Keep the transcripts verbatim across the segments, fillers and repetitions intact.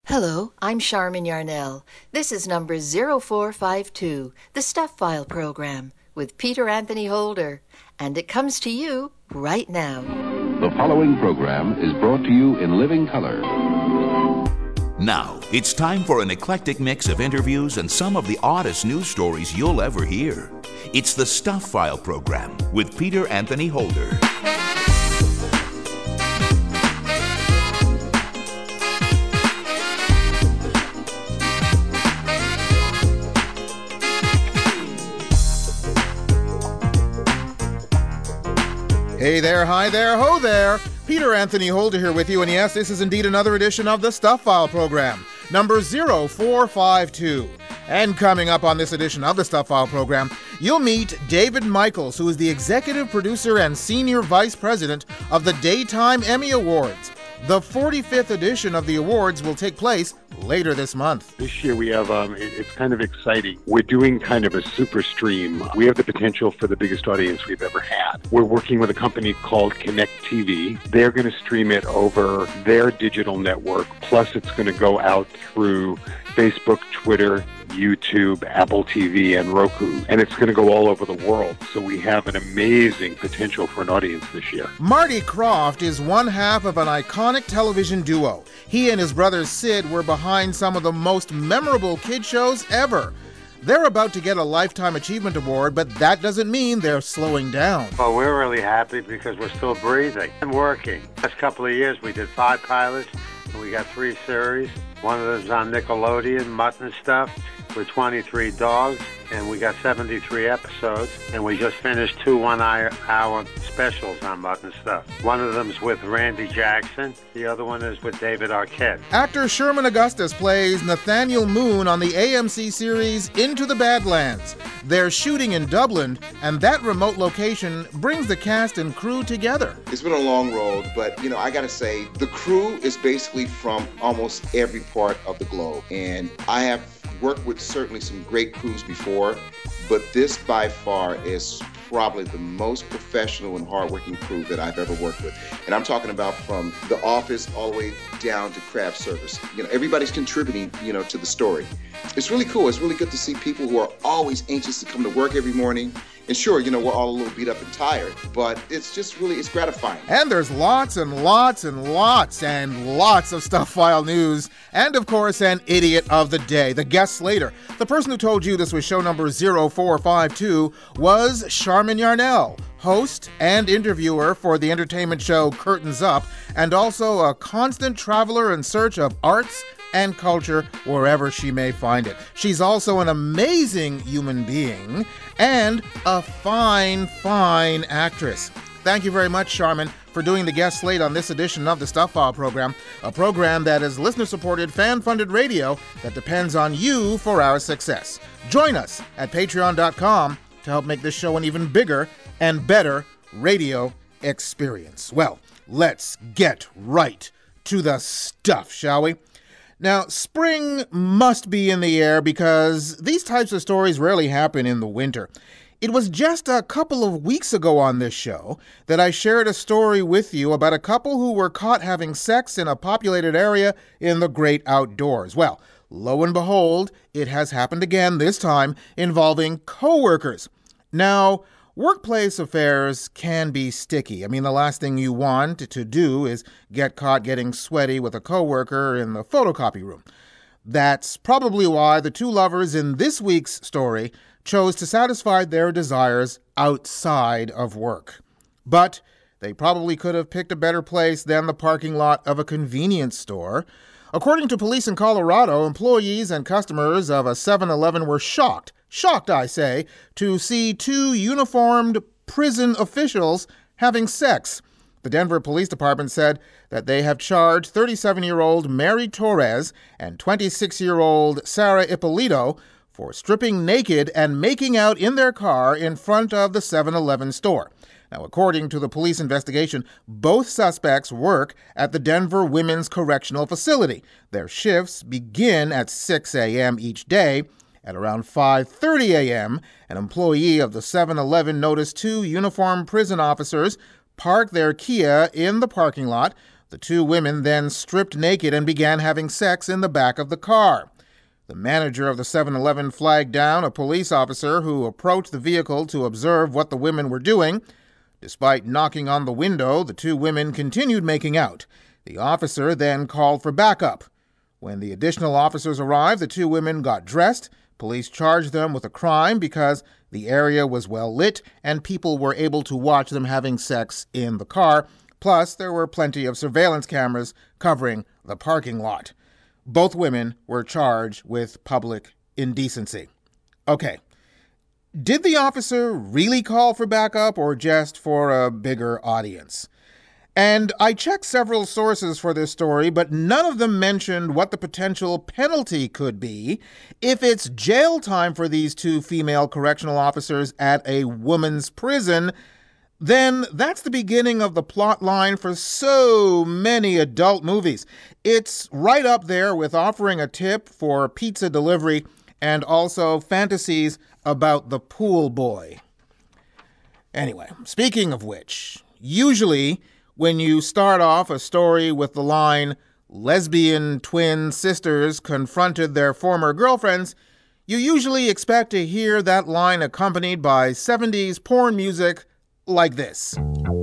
Hello, I'm Charmin Yarnell. This is number zero four five two, the Stuff File program, with Peter Anthony Holder. And it comes to you right now. The following program is brought to you in living color. Now, it's time for an eclectic mix of interviews and some of the oddest news stories you'll ever hear. It's the Stuff File program with Peter Anthony Holder. Hey there, hi there, ho there. Peter Anthony Holder here with you, and yes, this is indeed another edition of the Stuff File program, number zero four five two. And coming up on this edition of the Stuff File program, you'll meet David Michaels, who is the executive producer and senior vice president of the Daytime Emmy Awards. The forty-fifth edition of the awards will take place later this month. This year we have, um, it, it's kind of exciting. We're doing kind of a super stream. We have the potential for the biggest audience we've ever had. We're working with a company called Connect T V. They're going to stream it over their digital network. Plus it's going to go out through Facebook, Twitter, YouTube, Apple T V, and Roku. And it's going to go all over the world. So we have an amazing potential for an audience this year. Marty Krofft is one half of an iconic television duo. He and his brother Sid were behind some of the most memorable kid shows ever. They're about to get a Lifetime Achievement Award, but that doesn't mean they're slowing down. Well, we're really happy because we're still breathing and working. Last couple of years we did five pilots, and we got three series. One of them's on Nickelodeon, Mutton Stuff, with twenty-three dogs, and we got seventy-three episodes, and we just finished two one-hour specials on Mutton Stuff. One of them's with Randy Jackson, the other one is with David Arquette. Actor Sherman Augustus plays Nathaniel Moon on the A M C series Into the Badlands. They're shooting in Dublin, and that remote location brings the cast and crew together. It's been a long road, but, you know, I gotta say, the crew is basically from almost every part of the globe, and I have worked with certainly some great crews before, but this by far is probably the most professional and hardworking crew that I've ever worked with. And I'm talking about from the office all the way down to craft service. You know, everybody's contributing, you know, to the story. It's really cool. It's really good to see people who are always anxious to come to work every morning. And sure, you know, we're all a little beat up and tired, but it's just really, it's gratifying. And there's lots and lots and lots and lots of Stuff File news. And, of course, an idiot of the day, the guest slater. The person who told you this was show number zero four five two was Charmin Yarnell, host and interviewer for the entertainment show Curtains Up, and also a constant traveler in search of arts and culture wherever she may find it. She's also an amazing human being and a fine, fine actress. Thank you very much, Charmin, for doing the guest slate on this edition of the Stuff File program, a program that is listener-supported, fan-funded radio that depends on you for our success. Join us at patreon dot com to help make this show an even bigger and better radio experience. Well, let's get right to the stuff, shall we? Now, spring must be in the air because these types of stories rarely happen in the winter. It was just a couple of weeks ago on this show that I shared a story with you about a couple who were caught having sex in a populated area in the great outdoors. Well, lo and behold, it has happened again, this time involving coworkers. Now, workplace affairs can be sticky. I mean, the last thing you want to do is get caught getting sweaty with a coworker in the photocopy room. That's probably why the two lovers in this week's story chose to satisfy their desires outside of work. But they probably could have picked a better place than the parking lot of a convenience store. According to police in Colorado, employees and customers of a seven eleven were shocked, shocked, I say, to see two uniformed prison officials having sex. The Denver Police Department said that they have charged thirty-seven-year-old Mary Torres and twenty-six-year-old Sarah Ippolito for stripping naked and making out in their car in front of the seven eleven store. Now, according to the police investigation, both suspects work at the Denver Women's Correctional Facility. Their shifts begin at six a.m. each day. At around five thirty a.m., an employee of the seven eleven noticed two uniformed prison officers park their Kia in the parking lot. The two women then stripped naked and began having sex in the back of the car. The manager of the seven eleven flagged down a police officer who approached the vehicle to observe what the women were doing. Despite knocking on the window, the two women continued making out. The officer then called for backup. When the additional officers arrived, the two women got dressed. Police charged them with a crime because the area was well lit and people were able to watch them having sex in the car. Plus, there were plenty of surveillance cameras covering the parking lot. Both women were charged with public indecency. Okay. Did the officer really call for backup or just for a bigger audience? And I checked several sources for this story, but none of them mentioned what the potential penalty could be if it's jail time for these two female correctional officers at a woman's prison. Then that's the beginning of the plot line for so many adult movies. It's right up there with Offering a Tip for Pizza Delivery and also fantasies about the pool boy. Anyway, speaking of which, usually when you start off a story with the line, lesbian twin sisters confronted their former girlfriends, you usually expect to hear that line accompanied by seventies porn music like this.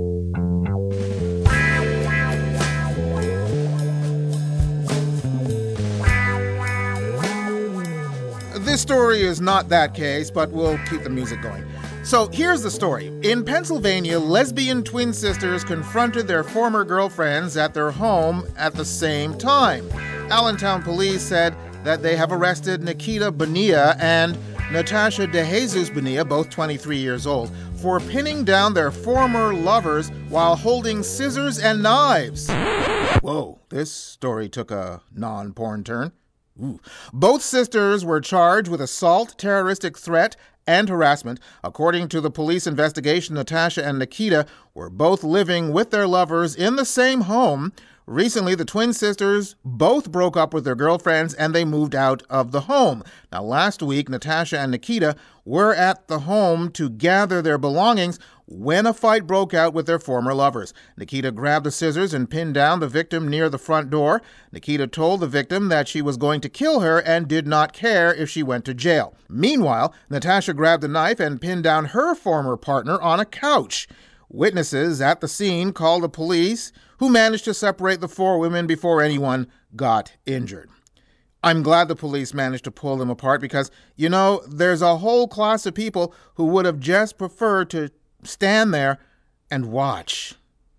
This story is not that case, but we'll keep the music going. So here's the story. In Pennsylvania, lesbian twin sisters confronted their former girlfriends at their home at the same time. Allentown police said that they have arrested Nikita Bonilla and Natasha DeJesus Bonilla, both twenty-three years old, for pinning down their former lovers while holding scissors and knives. Whoa, this story took a non-porn turn. Ooh. Both sisters were charged with assault, terroristic threat, and harassment. According to the police investigation, Natasha and Nikita were both living with their lovers in the same home. Recently, the twin sisters both broke up with their girlfriends and they moved out of the home. Now, last week, Natasha and Nikita were at the home to gather their belongings when a fight broke out with their former lovers. Nikita grabbed the scissors and pinned down the victim near the front door. Nikita told the victim that she was going to kill her and did not care if she went to jail. Meanwhile, Natasha grabbed a knife and pinned down her former partner on a couch. Witnesses at the scene called the police, who managed to separate the four women before anyone got injured. I'm glad the police managed to pull them apart because, you know, there's a whole class of people who would have just preferred to stand there and watch.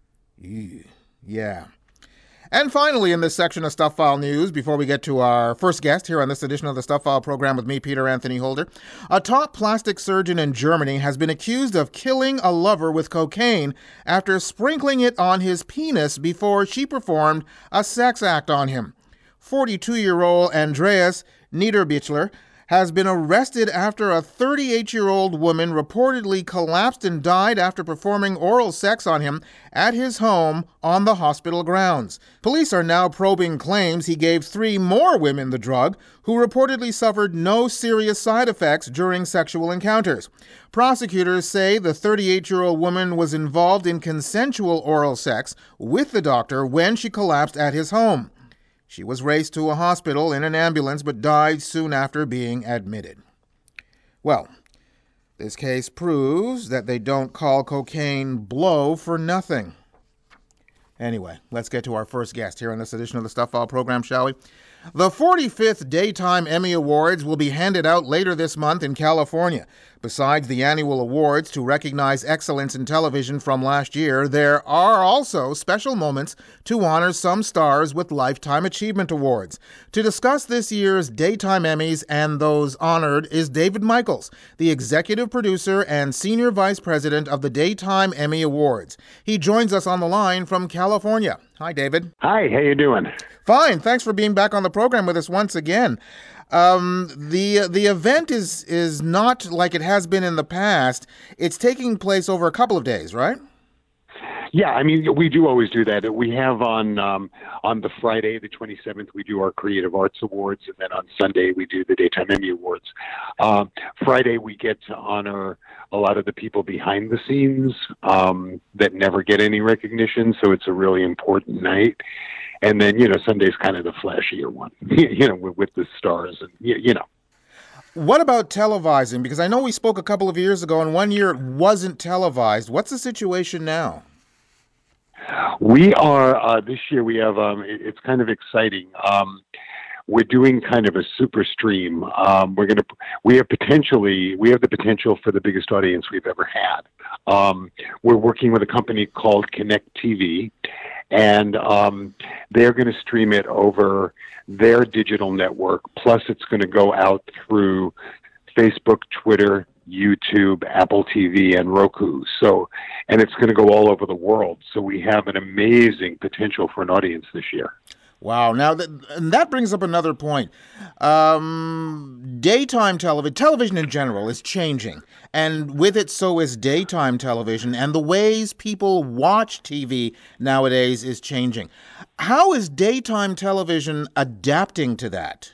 Yeah. And finally, in this section of Stuff File News, before we get to our first guest here on this edition of the Stuff File program with me, Peter Anthony Holder, a top plastic surgeon in Germany has been accused of killing a lover with cocaine after sprinkling it on his penis before she performed a sex act on him. forty-two-year-old Andreas Niederbichler has been arrested after a thirty-eight-year-old woman reportedly collapsed and died after performing oral sex on him at his home on the hospital grounds. Police are now probing claims he gave three more women the drug, who reportedly suffered no serious side effects during sexual encounters. Prosecutors say the thirty-eight-year-old woman was involved in consensual oral sex with the doctor when she collapsed at his home. She was raced to a hospital in an ambulance but died soon after being admitted. Well, this case proves that they don't call cocaine blow for nothing. Anyway, let's get to our first guest here on this edition of the Stuff File program, shall we? The forty-fifth Daytime Emmy Awards will be handed out later this month in California. Besides the annual awards to recognize excellence in television from last year, there are also special moments to honor some stars with Lifetime Achievement Awards. To discuss this year's Daytime Emmys and those honored is David Michaels, the executive producer and senior vice president of the Daytime Emmy Awards. He joins us on the line from California. Hi, David. Hi, how you doing? Fine. Thanks for being back on the program with us once again. Um, the the event is is not like it has been in the past. It's taking place over a couple of days, right? Yeah, I mean, we do always do that. We have on um, on the Friday, the twenty-seventh, we do our Creative Arts Awards, and then on Sunday we do the Daytime Emmy Awards. Um, Friday we get to honor a lot of the people behind the scenes um, that never get any recognition, so it's a really important night. And then, you know, Sunday's kind of the flashier one, you know, with, with the stars and, you know. What about televising? Because I know we spoke a couple of years ago, and one year it wasn't televised. What's the situation now? We are, uh, this year we have, um, it, it's kind of exciting. Um, we're doing kind of a super stream. Um, we're going to, we have potentially, we have the potential for the biggest audience we've ever had. Um, we're working with a company called Connect T V, and um, they're going to stream it over their digital network. Plus it's going to go out through Facebook, Twitter, YouTube, Apple T V, and Roku. So, and it's going to go all over the world. So we have an amazing potential for an audience this year. Wow. Now, th- and that brings up another point. Um, daytime television, television in general, is changing. And with it, so is daytime television. And the ways people watch T V nowadays is changing. How is daytime television adapting to that?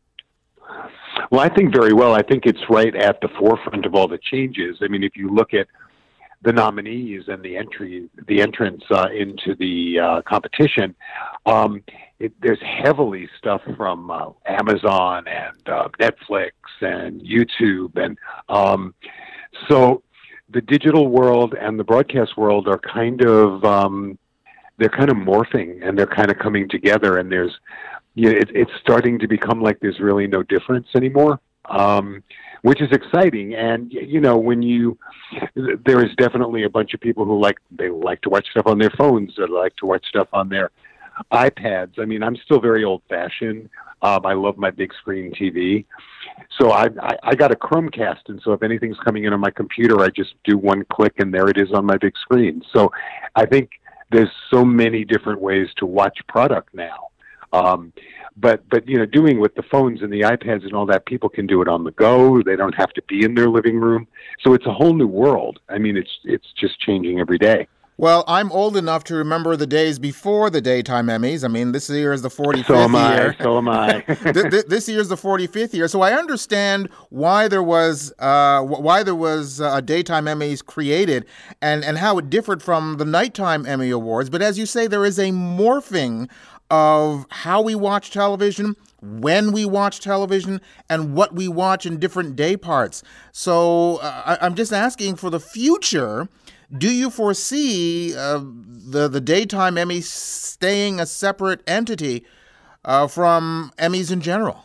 Well, I think very well. I think it's right at the forefront of all the changes. I mean, if you look at the nominees and the entry, the entrance uh, into the uh, competition, um, it, there's heavily stuff from uh, Amazon and uh, Netflix and YouTube, and um, so the digital world and the broadcast world are kind of um, they're kind of morphing, and they're kind of coming together. And there's, you know, it, it's starting to become like there's really no difference anymore. Um, which is exciting. And, you know, when you, there is definitely a bunch of people who like, they like to watch stuff on their phones, or like to watch stuff on their iPads. I mean, I'm still very old fashioned. Um, I love my big screen T V. So I, I, I got a Chromecast. And so if anything's coming in on my computer, I just do one click and there it is on my big screen. So I think there's so many different ways to watch product now. Um, but, but, you know, doing with the phones and the iPads and all that, people can do it on the go. They don't have to be in their living room. So it's a whole new world. I mean, it's, it's just changing every day. Well, I'm old enough to remember the days before the daytime Emmys. I mean, this year is the forty-fifth so am I, year. So am I. This year is the forty-fifth year. So I understand why there was uh, why there was a daytime Emmys created, and, and how it differed from the nighttime Emmy Awards. But as you say, there is a morphing of how we watch television, when we watch television, and what we watch in different day parts. So uh, I, I'm just asking for the future. Do you foresee uh, the the daytime Emmys staying a separate entity uh, from Emmys in general?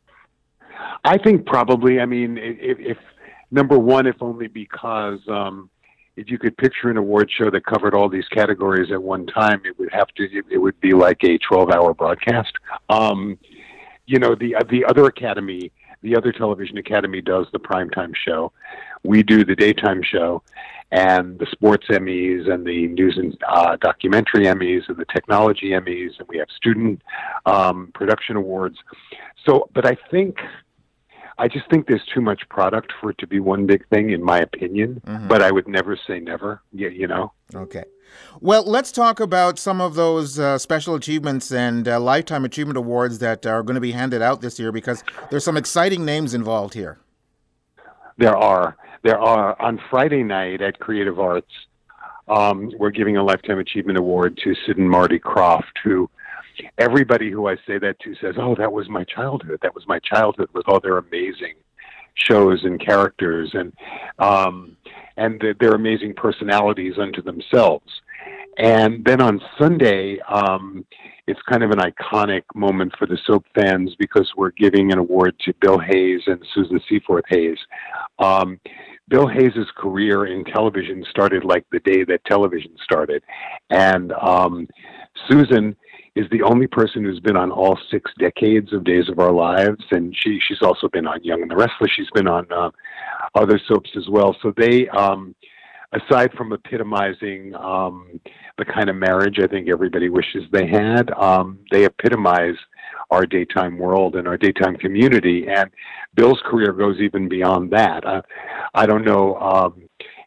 I think probably. I mean, if, if number one, if only because um, if you could picture an award show that covered all these categories at one time, it would have to. It, it would be like a twelve-hour broadcast. Um, you know, the the other academy, the other television academy, does the primetime show. We do the daytime show, and the sports Emmys and the news and uh, documentary Emmys and the technology Emmys, and we have student um, production awards. So, but I think, I just think there's too much product for it to be one big thing, in my opinion. Mm-hmm. But I would never say never, you, you know? Okay. Well, let's talk about some of those uh, special achievements and uh, lifetime achievement awards that are going to be handed out this year, because there's some exciting names involved here. There are. There are. On Friday night at Creative Arts, um, we're giving a Lifetime Achievement Award to Sid and Marty Krofft, who everybody who I say that to says, oh, that was my childhood. That was my childhood with all their amazing shows and characters and um, and the, their amazing personalities unto themselves. And then on Sunday, um, it's kind of an iconic moment for the soap fans, because we're giving an award to Bill Hayes and Susan Seaforth Hayes. Um, Bill Hayes' career in television started like the day that television started. And um, Susan is the only person who's been on all six decades of Days of Our Lives. And she, she's also been on Young and the Restless. She's been on uh, other soaps as well. So they... Um, aside from epitomizing um, the kind of marriage I think everybody wishes they had, um, they epitomize our daytime world and our daytime community. And Bill's career goes even beyond that. Uh, I don't know um,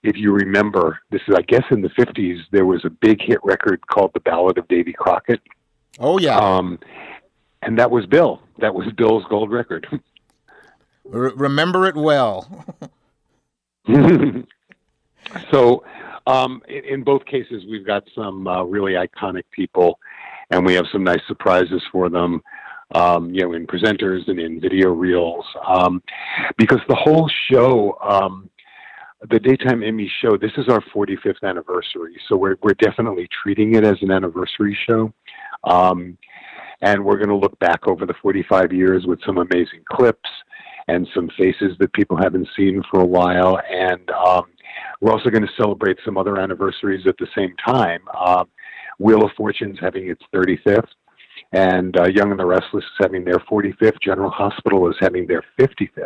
if you remember, this is, I guess, in the fifties, there was a big hit record called The Ballad of Davy Crockett. Oh, yeah. Um, and that was Bill. That was Bill's gold record. R- remember it well. So um, in, in both cases, we've got some uh, really iconic people, and we have some nice surprises for them, um, you know, in presenters and in video reels. Um, because the whole show, um, the Daytime Emmy show, this is our forty-fifth anniversary. So we're, we're definitely treating it as an anniversary show. Um, and we're going to look back over the forty-five years with some amazing clips and some faces that people haven't seen for a while. And um, we're also going to celebrate some other anniversaries at the same time. Um, Wheel of Fortune's having its thirty-fifth, and uh, Young and the Restless is having their forty-fifth. General Hospital is having their fifty-fifth.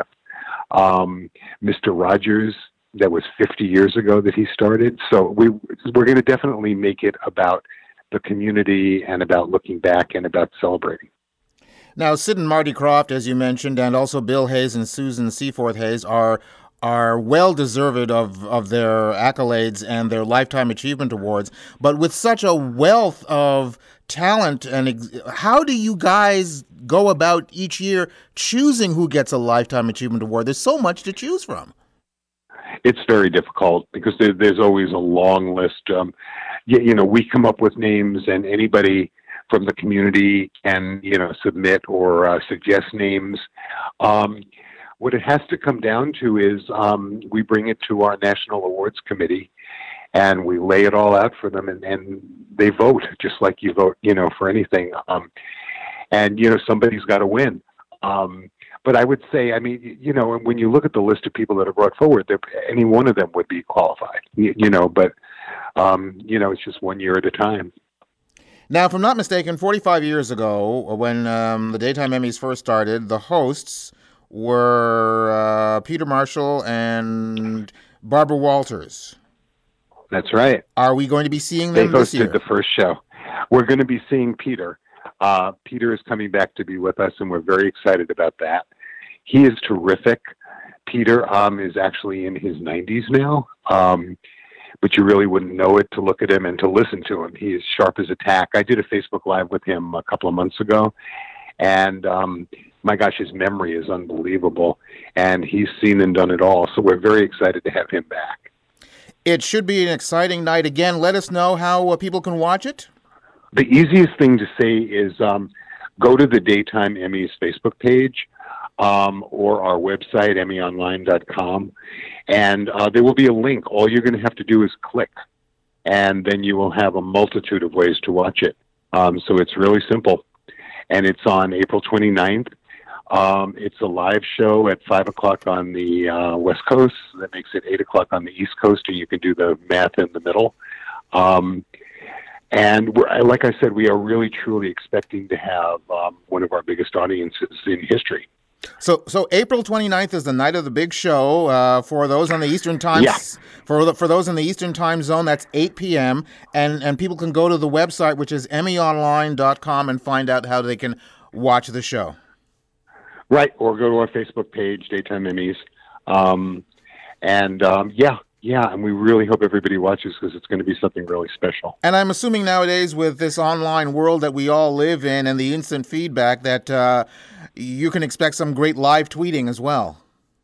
Um, Mister Rogers, that was fifty years ago that he started. So we, we're going to definitely make it about the community and about looking back and about celebrating. Now, Sid and Marty Krofft, as you mentioned, and also Bill Hayes and Susan Seaforth Hayes are are well deserved of, of their accolades and their Lifetime Achievement Awards. But with such a wealth of talent, and ex- how do you guys go about each year choosing who gets a Lifetime Achievement Award? There's so much to choose from. It's very difficult because there, there's always a long list. Um, you, you know, we come up with names, and anybody from the community can, you know, submit or uh, suggest names. Um, what it has to come down to is um, we bring it to our National Awards Committee, and we lay it all out for them, and, and they vote just like you vote, you know, for anything. Um, and, you know, somebody's got to win. Um, but I would say, I mean, you know, when you look at the list of people that are brought forward, any one of them would be qualified, you, you know, but, um, you know, it's just one year at a time. Now, if I'm not mistaken, forty-five years ago, when um, the Daytime Emmys first started, the hosts were uh, Peter Marshall and Barbara Walters. That's right. Are we going to be seeing them they this year? They hosted the first show. We're going to be seeing Peter. Uh, Peter is coming back to be with us, and we're very excited about that. He is terrific. Peter um, is actually in his nineties now, um, but you really wouldn't know it to look at him and to listen to him. He is sharp as a tack. I did a Facebook Live with him a couple of months ago, and um, my gosh, his memory is unbelievable, and he's seen and done it all, so we're very excited to have him back. It should be an exciting night. Again, let us know how uh, people can watch it. The easiest thing to say is um, go to the Daytime Emmys Facebook page um, or our website, emmy online dot com, and uh, there will be a link. All you're going to have to do is click, and then you will have a multitude of ways to watch it. Um, so it's really simple, and it's on April twenty-ninth. Um, it's a live show at five o'clock on the uh, West Coast. That makes it eight o'clock on the East Coast, and you can do the math in the middle. Um, and we're, like I said, we are really, truly expecting to have um, one of our biggest audiences in history. So, so April twenty-ninth is the night of the big show. Uh, for those on the Eastern time, yeah. for the, for those in the Eastern time zone, that's eight p.m. and and people can go to the website, which is emmy online dot com, and find out how they can watch the show. Right, or go to our Facebook page, Daytime Emmys, um, and um, yeah, yeah, and we really hope everybody watches because it's going to be something really special. And I'm assuming nowadays, with this online world that we all live in and the instant feedback, that uh, you can expect some great live tweeting as well.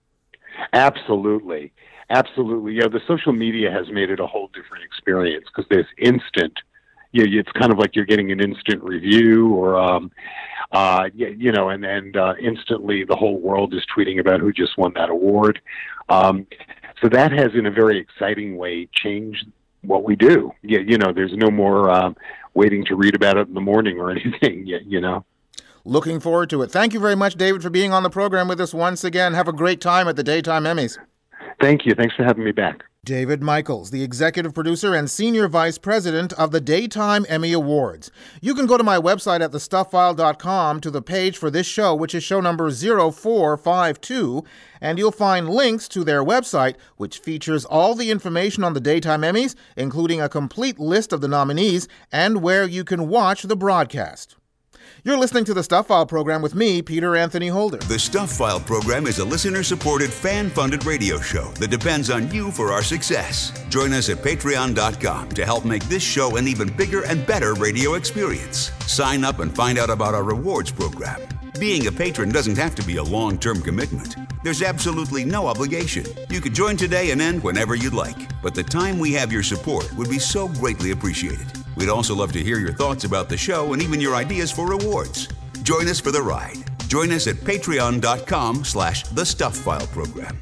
Absolutely, absolutely. Yeah, the social media has made it a whole different experience because there's instant. Yeah, it's kind of like you're getting an instant review, or um, uh, you know, and and uh, instantly the whole world is tweeting about who just won that award. Um, so that has, in a very exciting way, changed what we do. Yeah, you know, there's no more um, waiting to read about it in the morning or anything. You know. Looking forward to it. Thank you very much, David, for being on the program with us once again. Have a great time at the Daytime Emmys. Thank you. Thanks for having me back. David Michaels, the executive producer and senior vice president of the Daytime Emmy Awards. You can go to my website at the stuff file dot com to the page for this show, which is show number zero four five two, and you'll find links to their website, which features all the information on the Daytime Emmys, including a complete list of the nominees and where you can watch the broadcast. You're listening to the Stuff File program with me, Peter Anthony Holder. The Stuff File program is a listener-supported, fan-funded radio show that depends on you for our success. Join us at patreon dot com to help make this show an even bigger and better radio experience. Sign up and find out about our rewards program. Being a patron doesn't have to be a long-term commitment. There's absolutely no obligation. You could join today and end whenever you'd like. But the time we have your support would be so greatly appreciated. We'd also love to hear your thoughts about the show and even your ideas for rewards. Join us for the ride. Join us at patreon dot com slash the Stuff File program.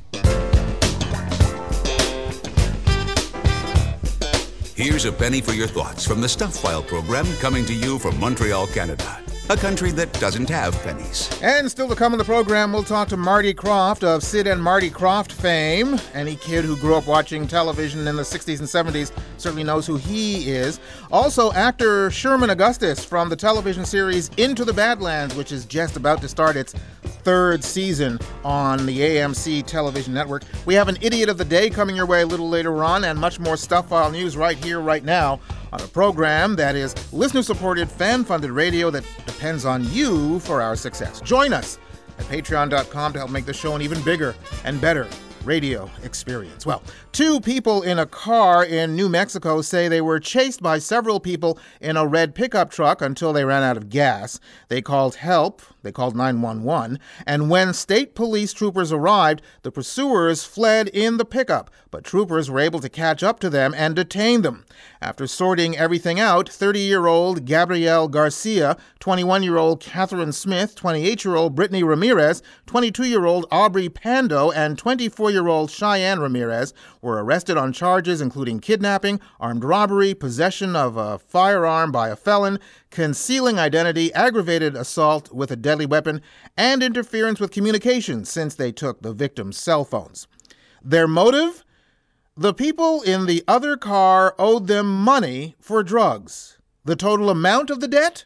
Here's a penny for your thoughts from the Stuff File program, coming to you from Montreal, Canada. A country that doesn't have pennies. And still to come in the program, we'll talk to Marty Krofft of Sid and Marty Krofft fame. Any kid who grew up watching television in the sixties and seventies certainly knows who he is. Also, actor Sherman Augustus from the television series Into the Badlands, which is just about to start its third season on the A M C television network. We have an Idiot of the Day coming your way a little later on, and much more Stuff File news right here, right now, on a program that is listener-supported, fan-funded radio that depends on you for our success. Join us at patreon dot com to help make the show an even bigger and better radio experience. Well, two people in a car in New Mexico say they were chased by several people in a red pickup truck until they ran out of gas. They called help. They called nine one one. And when state police troopers arrived, the pursuers fled in the pickup, but troopers were able to catch up to them and detain them. After sorting everything out, thirty-year-old Gabrielle Garcia, twenty-one-year-old Catherine Smith, twenty-eight-year-old Brittany Ramirez, twenty-two-year-old Aubrey Pando, and twenty-four-year-old Cheyenne Ramirez were arrested on charges including kidnapping, armed robbery, possession of a firearm by a felon, concealing identity, aggravated assault with a deadly weapon, and interference with communications since they took the victims' cell phones. Their motive? The people in the other car owed them money for drugs. The total amount of the debt?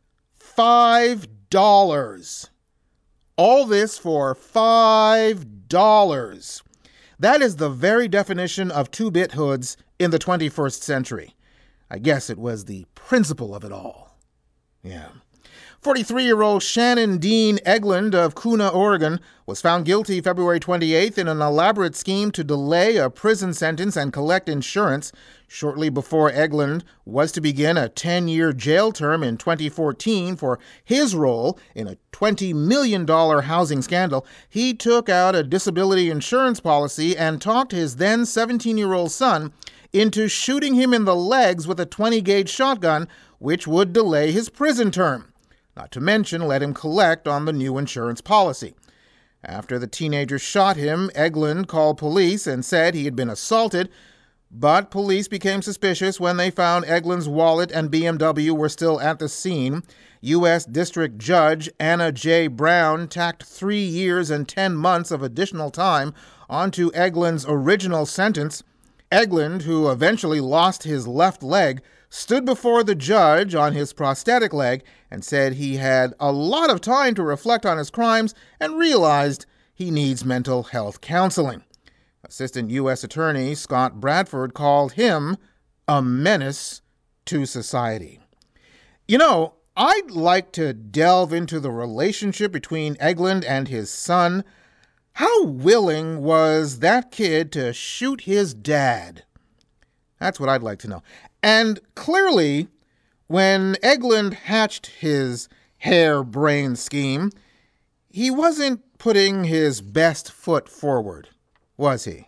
Five dollars. All this for five dollars. That is the very definition of two-bit hoods in the twenty-first century. I guess it was the principle of it all. Yeah. forty-three-year-old Shannon Dean Eglund of Kuna, Oregon, was found guilty February twenty-eighth in an elaborate scheme to delay a prison sentence and collect insurance shortly before Eglund was to begin a ten-year jail term in twenty fourteen for his role in a twenty million dollars housing scandal. He took out a disability insurance policy and talked his then seventeen-year-old son into shooting him in the legs with a twenty gauge shotgun, which would delay his prison term. Not to mention let him collect on the new insurance policy. After the teenager shot him, Eglund called police and said he had been assaulted, but police became suspicious when they found Eglund's wallet and B M W were still at the scene. U S District Judge Anna J. Brown tacked three years and ten months of additional time onto Eglund's original sentence. Eglund, who eventually lost his left leg, stood before the judge on his prosthetic leg and said he had a lot of time to reflect on his crimes and realized he needs mental health counseling. Assistant U S Attorney Scott Bradford called him a menace to society. You know, I'd like to delve into the relationship between Eglund and his son. How willing was that kid to shoot his dad? That's what I'd like to know. And clearly, when Eglund hatched his harebrained scheme, he wasn't putting his best foot forward, was he?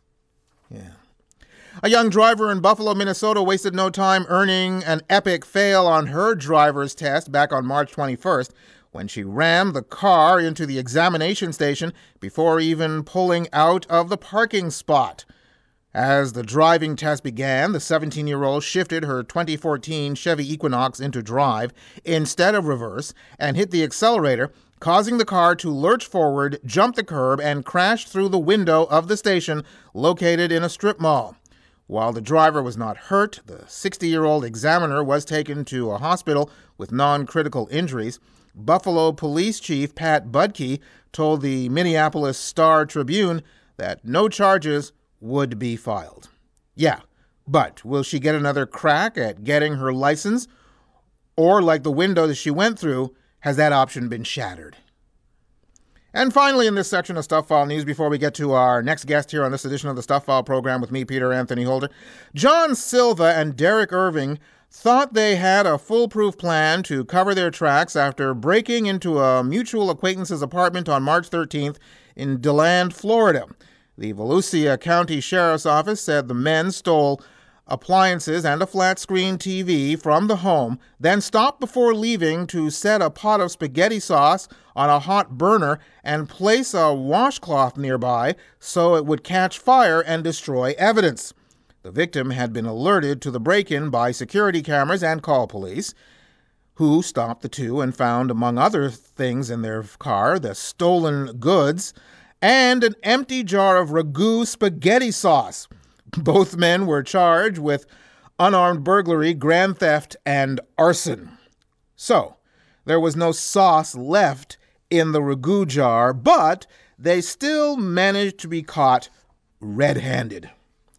Yeah. A young driver in Buffalo, Minnesota wasted no time earning an epic fail on her driver's test back on March twenty-first when she rammed the car into the examination station before even pulling out of the parking spot. As the driving test began, the seventeen-year-old shifted her twenty fourteen Chevy Equinox into drive instead of reverse and hit the accelerator, causing the car to lurch forward, jump the curb, and crash through the window of the station located in a strip mall. While the driver was not hurt, the sixty-year-old examiner was taken to a hospital with non-critical injuries. Buffalo Police Chief Pat Budke told the Minneapolis Star-Tribune that no charges would be filed. Yeah, but will she get another crack at getting her license? Or, like the window that she went through, has that option been shattered? And finally, in this section of Stuff File News, before we get to our next guest here on this edition of the Stuff File program with me, Peter Anthony Holder, John Silva and Derek Irving thought they had a foolproof plan to cover their tracks after breaking into a mutual acquaintance's apartment on March thirteenth in DeLand, Florida. The Volusia County Sheriff's Office said the men stole appliances and a flat-screen T V from the home, then stopped before leaving to set a pot of spaghetti sauce on a hot burner and place a washcloth nearby so it would catch fire and destroy evidence. The victim had been alerted to the break-in by security cameras and call police, who stopped the two and found, among other things in their car, the stolen goods and an empty jar of ragu spaghetti sauce. Both men were charged with unarmed burglary, grand theft, and arson. So, there was no sauce left in the ragu jar, but they still managed to be caught red-handed.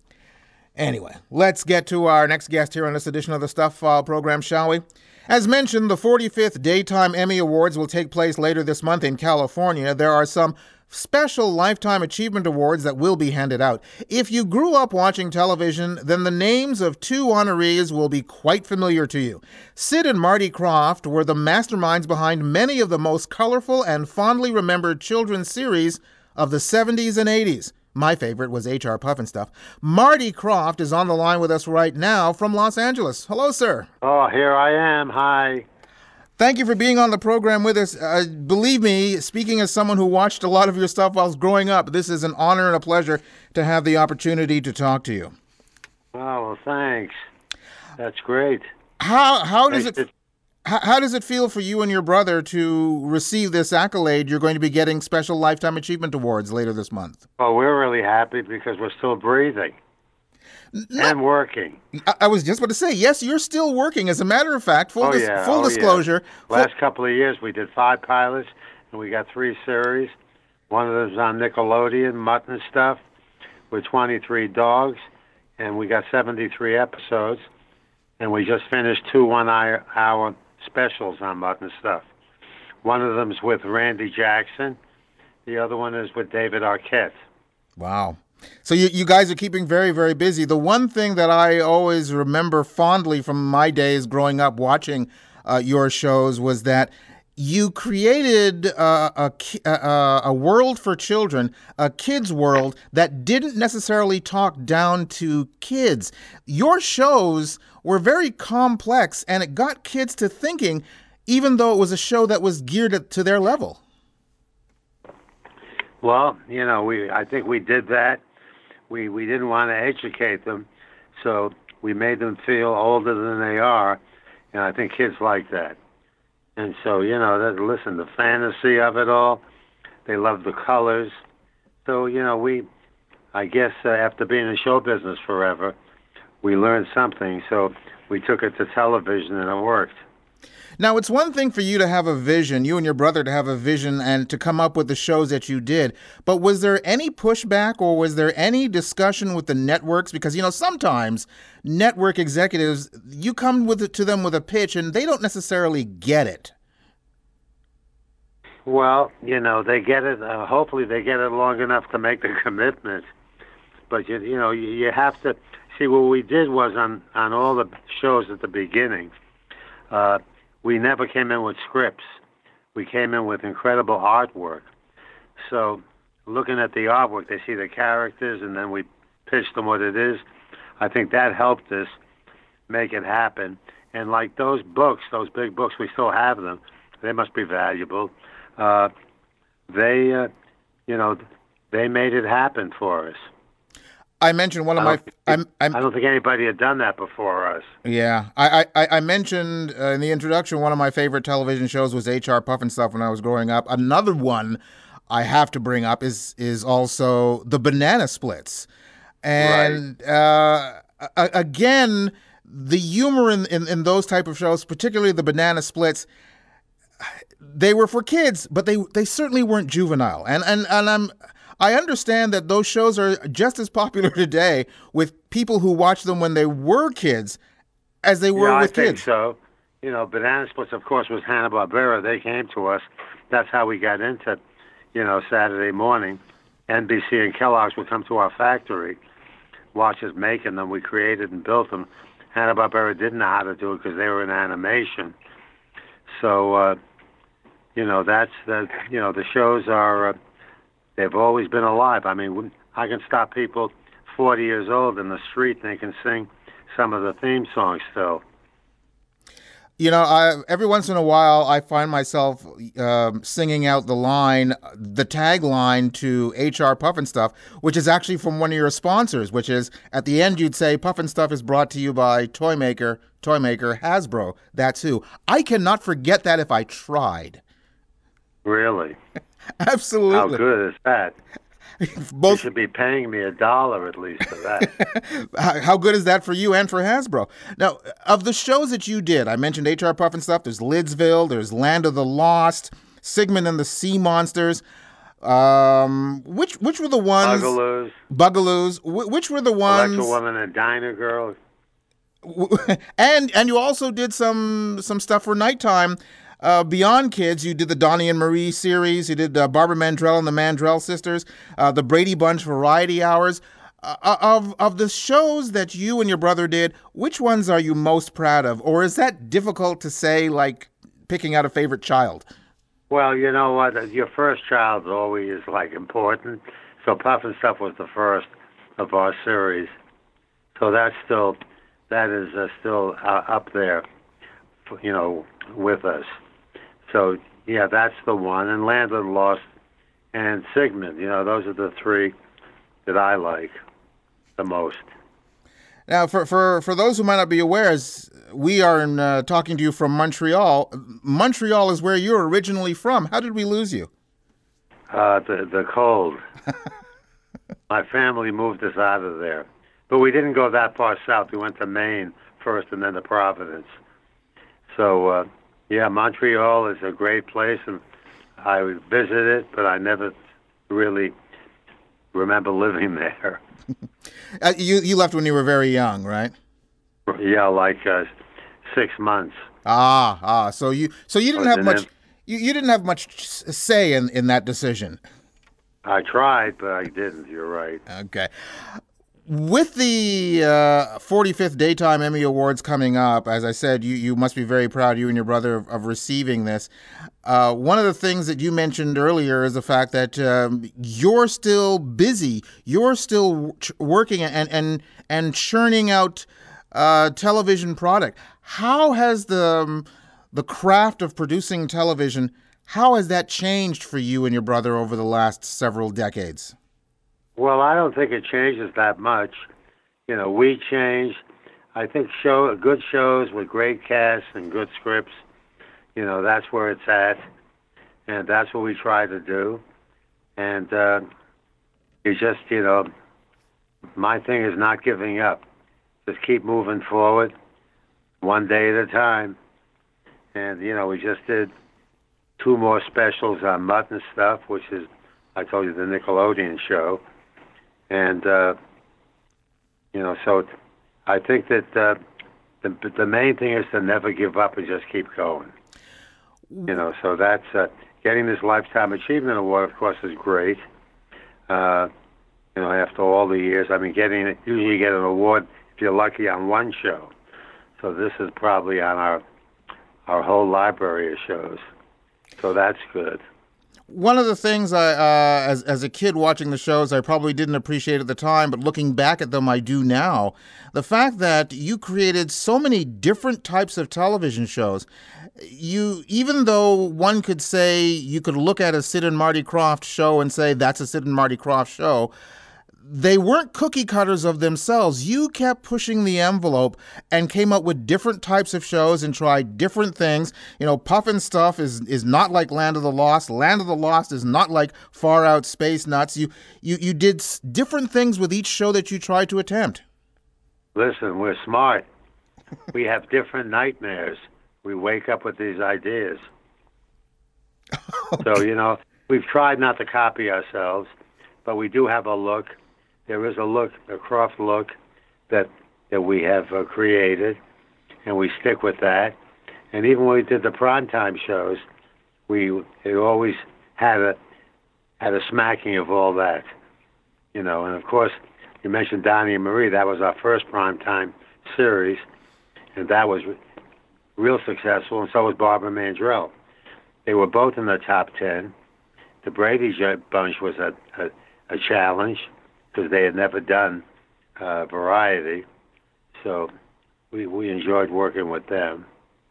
Anyway, let's get to our next guest here on this edition of the Stuff File program, shall we? As mentioned, the forty-fifth Daytime Emmy Awards will take place later this month in California. There are some special Lifetime Achievement Awards that will be handed out. If you grew up watching television, then the names of two honorees will be quite familiar to you. Sid and Marty Krofft were the masterminds behind many of the most colorful and fondly remembered children's series of the seventies and eighties. My favorite was H R Pufnstuf. Marty Krofft is on the line with us right now from Los Angeles. Hello, sir. Oh, here I am. Hi. Thank you for being on the program with us. Uh, believe me, speaking as someone who watched a lot of your stuff while I was growing up, this is an honor and a pleasure to have the opportunity to talk to you. Oh, well, thanks. That's great. How how does it how, how does it feel for you and your brother to receive this accolade? You're going to be getting special Lifetime Achievement Awards later this month. Well, we're really happy because we're still breathing. Not, and working. I, I was just about to say, yes, you're still working. As a matter of fact, full, oh, dis- yeah. full oh, disclosure. Yeah. Last full- couple of years, we did five pilots, and we got three series. One of them's on Nickelodeon, Mutton Stuff, with twenty-three dogs, and we got seventy-three episodes. And we just finished two one-hour specials on Mutton Stuff. One of them's with Randy Jackson. The other one is with David Arquette. Wow. So you, you guys are keeping very, very busy. The one thing that I always remember fondly from my days growing up watching uh, your shows was that you created uh, a, a, a world for children, a kids' world that didn't necessarily talk down to kids. Your shows were very complex, and it got kids to thinking, even though it was a show that was geared to their level. Well, you know, we I think we did that. We we didn't want to educate them, so we made them feel older than they are, and I think kids like that. And so, you know, that, listen, the fantasy of it all, they love the colors. So, you know, we, I guess uh, after being in show business forever, we learned something, so we took it to television, and it worked. Now, it's one thing for you to have a vision, you and your brother to have a vision and to come up with the shows that you did, but was there any pushback or was there any discussion with the networks? Because, you know, sometimes network executives, you come with it to them with a pitch and they don't necessarily get it. Well, you know, they get it, uh, hopefully they get it long enough to make the commitment. But, you, you know, you, you have to, see, what we did was on, on all the shows at the beginning, uh, we never came in with scripts. We came in with incredible artwork. So looking at the artwork, they see the characters, and then we pitched them what it is. I think that helped us make it happen. And like those books, those big books, we still have them. They must be valuable. Uh, they, uh, you know, they made it happen for us. I mentioned one of my. I'm, I'm, I don't think anybody had done that before us. Yeah, I I, I mentioned uh, in the introduction one of my favorite television shows was H R Pufnstuf when I was growing up. Another one I have to bring up is is also the Banana Splits, and right. uh, again the humor in, in in those type of shows, particularly the Banana Splits. They were for kids, but they they certainly weren't juvenile, and and and I'm. I understand that those shows are just as popular today with people who watched them when they were kids as they were yeah, with I think kids. So, you know, Banana Splits, of course, was Hanna-Barbera. They came to us. That's how we got into, you know, Saturday morning. N B C and Kellogg's would come to our factory, watch us making them. We created and built them. Hanna-Barbera didn't know how to do it because they were in animation. So, uh, you know, that's the, you know, the shows are, uh, they've always been alive. I mean, I can stop people forty years old in the street and they can sing some of the theme songs still. You know, I, every once in a while, I find myself um, singing out the line, the tagline to H R Puffin Stuff, which is actually from one of your sponsors, which is, at the end, you'd say, Puffin Stuff is brought to you by toy maker, toy maker Hasbro. That's who. I cannot forget that if I tried. Really? Absolutely. How good is that? Both... You should be paying me a dollar at least for that. How good is that for you and for Hasbro? Now, of the shows that you did, I mentioned H R Puffin Stuff. There's Lidsville. There's Land of the Lost. Sigmund and the Sea Monsters. Um, which which were the ones? Bugaloos. Bugaloos. Wh- which were the ones? Electro Woman and Diner Girl. and and you also did some some stuff for nighttime. Uh, beyond kids, you did the Donnie and Marie series. You did uh, Barbara Mandrell and the Mandrell Sisters, uh, the Brady Bunch Variety Hours. Uh, of of the shows that you and your brother did, which ones are you most proud of? Or is that difficult to say, like picking out a favorite child? Well, you know what? Your first child always is, like, important. So Puffin Stuff was the first of our series. So that's still, that is uh, still uh, up there, you know, with us. So, yeah, that's the one. And Land of the Lost and Sigmund, you know, those are the three that I like the most. Now, for for, for those who might not be aware, as we are in, uh, talking to you from Montreal. Montreal is where you're originally from. How did we lose you? Uh, the, the cold. My family moved us out of there. But we didn't go that far south. We went to Maine first and then to Providence. So, uh, yeah, Montreal is a great place, and I visited, but I never really remember living there. uh, you you left when you were very young, right? Yeah, like uh, six months. Ah, ah. So you so you didn't have much you, you didn't have much say in, in that decision. I tried, but I didn't. You're right. Okay. With the uh, forty-fifth Daytime Emmy Awards coming up, as I said, you, you must be very proud, you and your brother, of, of receiving this. Uh, one of the things that you mentioned earlier is the fact that um, you're still busy. You're still ch- working and, and, and churning out uh, television product. How has the, um, the craft of producing television, how has that changed for you and your brother over the last several decades? Well, I don't think it changes that much. You know, we change. I think show good shows with great casts and good scripts, you know, that's where it's at. And that's what we try to do. And uh, it's just, you know, my thing is not giving up. Just keep moving forward, one day at a time. And, you know, we just did two more specials on Mutt and Stuff, which is, I told you, the Nickelodeon show. And, uh, you know, so I think that uh, the the main thing is to never give up and just keep going. You know, so that's uh, getting this Lifetime Achievement Award, of course, is great. Uh, you know, after all the years, I mean, getting usually you get an award if you're lucky on one show. So this is probably on our our whole library of shows. So that's good. One of the things I, uh, as as a kid watching the shows, I probably didn't appreciate at the time, but looking back at them, I do now. The fact that you created so many different types of television shows. You, even though one could say you could look at a Sid and Marty Krofft show and say that's a Sid and Marty Krofft show, they weren't cookie cutters of themselves. You kept pushing the envelope and came up with different types of shows and tried different things. You know, Puffin Stuff is is not like Land of the Lost. Land of the Lost is not like Far Out Space Nuts. You you you did different things with each show that you tried to attempt. Listen, we're smart. We have different nightmares. We wake up with these ideas. Okay. So, you know, we've tried not to copy ourselves, but we do have a look. There is a look, a Krofft look that that we have uh, created, and we stick with that. And even when we did the primetime shows, we it always had a had a smacking of all that, you know. And of course, you mentioned Donnie and Marie. That was our first primetime series, and that was re- real successful. And so was Barbara Mandrell. They were both in the top ten. The Brady Bunch was a a, a challenge because they had never done uh, variety, so we we enjoyed working with them.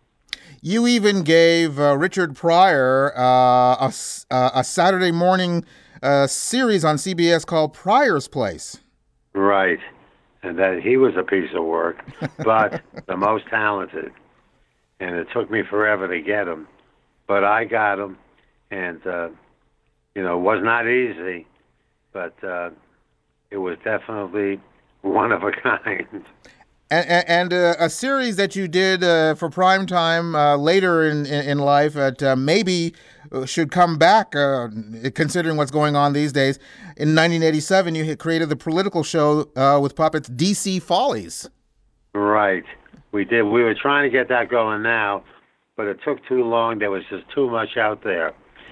You even gave uh, Richard Pryor uh, a, uh, a Saturday morning uh, series on C B S called Pryor's Place. Right, and that he was a piece of work, but the most talented. And it took me forever to get him, but I got him, and uh, you know, it was not easy, but uh, it was definitely one of a kind. And, and uh, a series that you did uh, for primetime uh, later in, in, in life that uh, maybe should come back, uh, considering what's going on these days. In nineteen eighty-seven, you had created the political show uh, with puppets, D C Follies. Right. We did. We were trying to get that going now, but it took too long. There was just too much out there.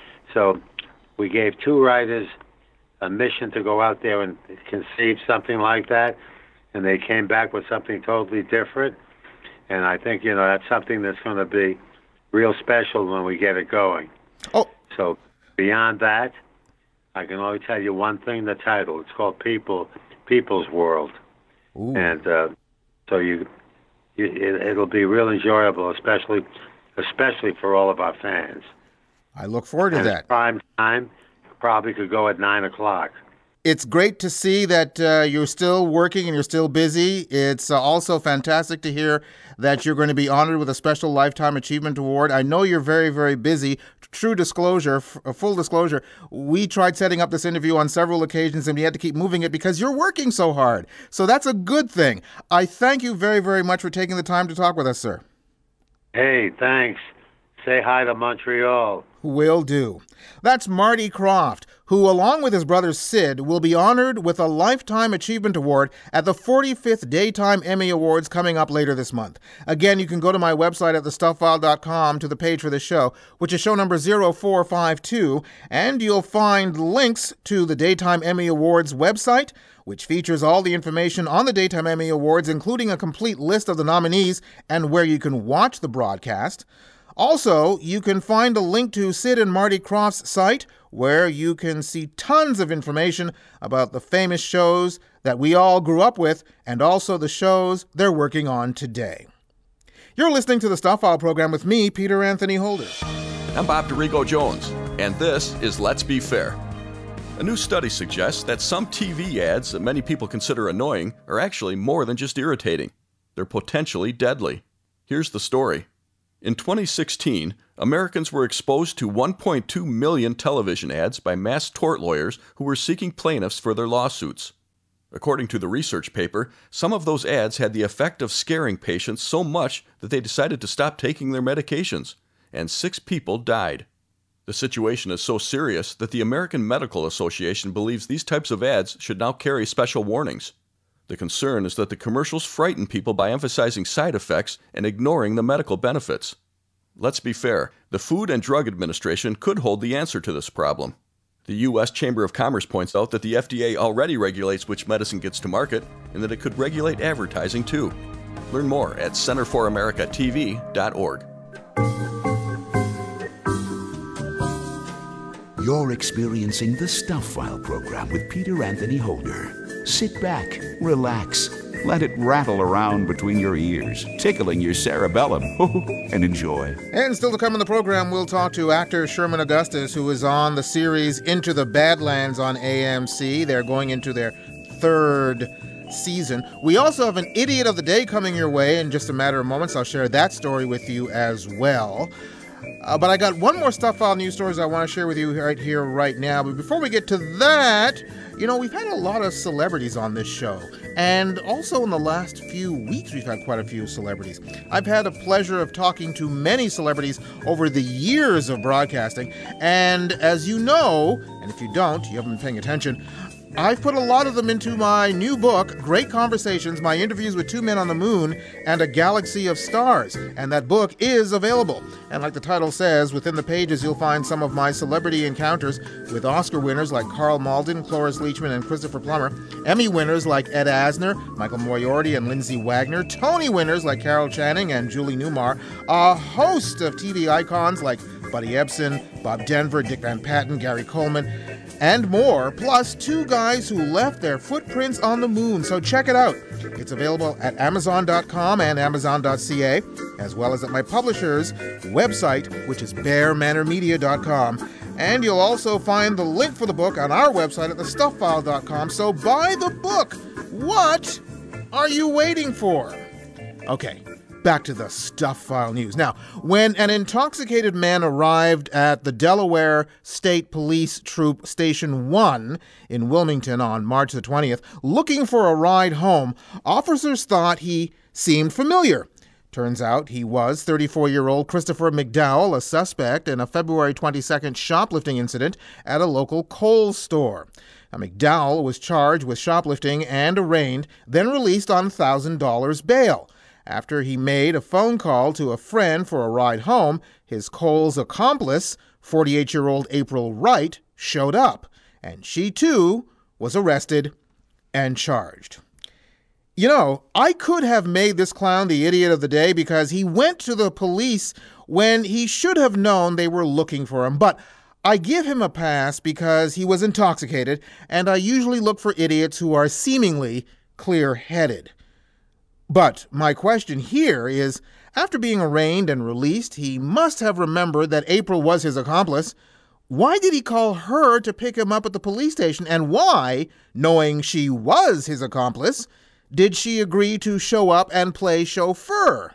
So we gave two writers a mission to go out there and conceive something like that. And they came back with something totally different. And I think, you know, that's something that's going to be real special when we get it going. Oh. So beyond that, I can only tell you one thing, the title. It's called People, People's World. Ooh. And uh, so you, you it, it'll be real enjoyable, especially especially for all of our fans. I look forward to and that. Prime time probably could go at nine o'clock. It's great to see that uh, you're still working and you're still busy. It's uh, also fantastic to hear that you're going to be honored with a special Lifetime Achievement Award. I know you're very, very busy. True disclosure, f- full disclosure, we tried setting up this interview on several occasions and we had to keep moving it because you're working so hard. So that's a good thing. I thank you very, very much for taking the time to talk with us, sir. Hey, thanks. Say hi to Montreal. Will do. That's Marty Krofft, who, along with his brother Sid, will be honored with a Lifetime Achievement Award at the forty-fifth Daytime Emmy Awards coming up later this month. Again, you can go to my website at the stuff file dot com to the page for this show, which is show number zero four five two, and you'll find links to the Daytime Emmy Awards website, which features all the information on the Daytime Emmy Awards, including a complete list of the nominees and where you can watch the broadcast. Also, you can find a link to Sid and Marty Krofft's site, where you can see tons of information about the famous shows that we all grew up with, and also the shows they're working on today. You're listening to the Stuff File program with me, Peter Anthony Holder. I'm Bob DeRigo Jones, and this is Let's Be Fair. A new study suggests that some T V ads that many people consider annoying are actually more than just irritating. They're potentially deadly. Here's the story. In twenty sixteen, Americans were exposed to one point two million television ads by mass tort lawyers who were seeking plaintiffs for their lawsuits. According to the research paper, some of those ads had the effect of scaring patients so much that they decided to stop taking their medications, and six people died. The situation is so serious that the American Medical Association believes these types of ads should now carry special warnings. The concern is that the commercials frighten people by emphasizing side effects and ignoring the medical benefits. Let's be fair, the Food and Drug Administration could hold the answer to this problem. The U S Chamber of Commerce points out that the F D A already regulates which medicine gets to market and that it could regulate advertising too. Learn more at center for america t v dot org. You're experiencing the Stuff File program with Peter Anthony Holder. Sit back, relax, let it rattle around between your ears, tickling your cerebellum, and enjoy. And still to come in the program, we'll talk to actor Sherman Augustus, who is on the series Into the Badlands on A M C. They're going into their third season. We also have an Idiot of the Day coming your way in just a matter of moments. I'll share that story with you as well. Uh, but I got one more Stuff File news stories I want to share with you right here, right now. But before we get to that, you know, we've had a lot of celebrities on this show. And also in the last few weeks, we've had quite a few celebrities. I've had a pleasure of talking to many celebrities over the years of broadcasting. And as you know, and if you don't, you haven't been paying attention, I've put a lot of them into my new book, Great Conversations, My Interviews with Two Men on the Moon and a Galaxy of Stars. And that book is available. And like the title says, within the pages you'll find some of my celebrity encounters with Oscar winners like Carl Malden, Cloris Leachman, and Christopher Plummer, Emmy winners like Ed Asner, Michael Moriarty, and Lindsay Wagner, Tony winners like Carol Channing and Julie Newmar, a host of T V icons like Buddy Ebsen, Bob Denver, Dick Van Patten, Gary Coleman, and more, plus two guys who left their footprints on the moon. So check it out. It's available at amazon dot com and amazon dot c a, as well as at my publisher's website, which is bear manor media dot com. And you'll also find the link for the book on our website at the stuff file dot com. So buy the book. What are you waiting for? Okay. Back to the Stuff File news. Now, when an intoxicated man arrived at the Delaware State Police Troop Station one in Wilmington on March the twentieth, looking for a ride home, officers thought he seemed familiar. Turns out he was thirty-four-year-old Christopher McDowell, a suspect in a February twenty-second shoplifting incident at a local Kohl's store. Now, McDowell was charged with shoplifting and arraigned, then released on one thousand dollars bail. After he made a phone call to a friend for a ride home, his Kohl's accomplice, forty-eight-year-old April Wright, showed up, and she too was arrested and charged. You know, I could have made this clown the idiot of the day because he went to the police when he should have known they were looking for him, but I give him a pass because he was intoxicated, and I usually look for idiots who are seemingly clear-headed. But my question here is, after being arraigned and released, he must have remembered that April was his accomplice. Why did he call her to pick him up at the police station? And why, knowing she was his accomplice, did she agree to show up and play chauffeur?